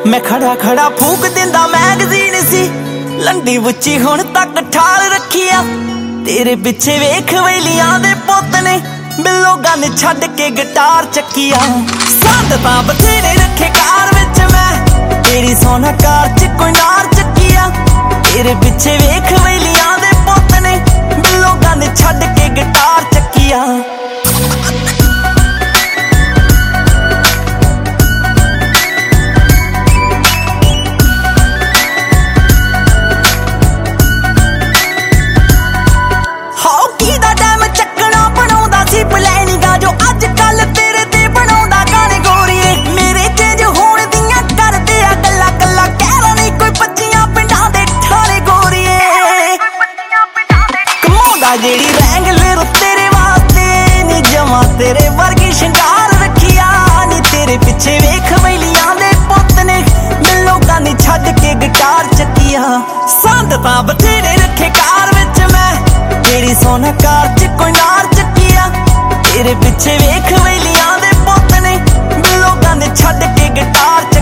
मैं खड़ा खड़ा फूक दिंदा मैगजीन सी लंडी बुच्ची हुण तक ठाल रखिया। तेरे पिछे वेख वेलियां दे पुत ने बिल्लो गन छड्ड के गिटार चक्किया। संद तां बथेरे रखे कार विच मैं तेरी सोना कार च कोई नार चक्किया। तेरे पिछे वेख वेलियां दे पुत ने बिल्लो गन छड्ड के गिटार चक्किया। जेड़ी रैंगलर तेरे वास्ते नी जमा तेरे वर्गी शंगार रखिया। नी तेरे पिछे वेख वेलियां दे पुत ने मिलो गानी छड्ड के गिटार चक्किया। संद तां बथेरे रखे कार विच मैं तेरी सोना कार च कोई नार चक्किया। तेरे पिछे वेख वेलियां दे पुत ने मिलो गानी छड्ड के गिटार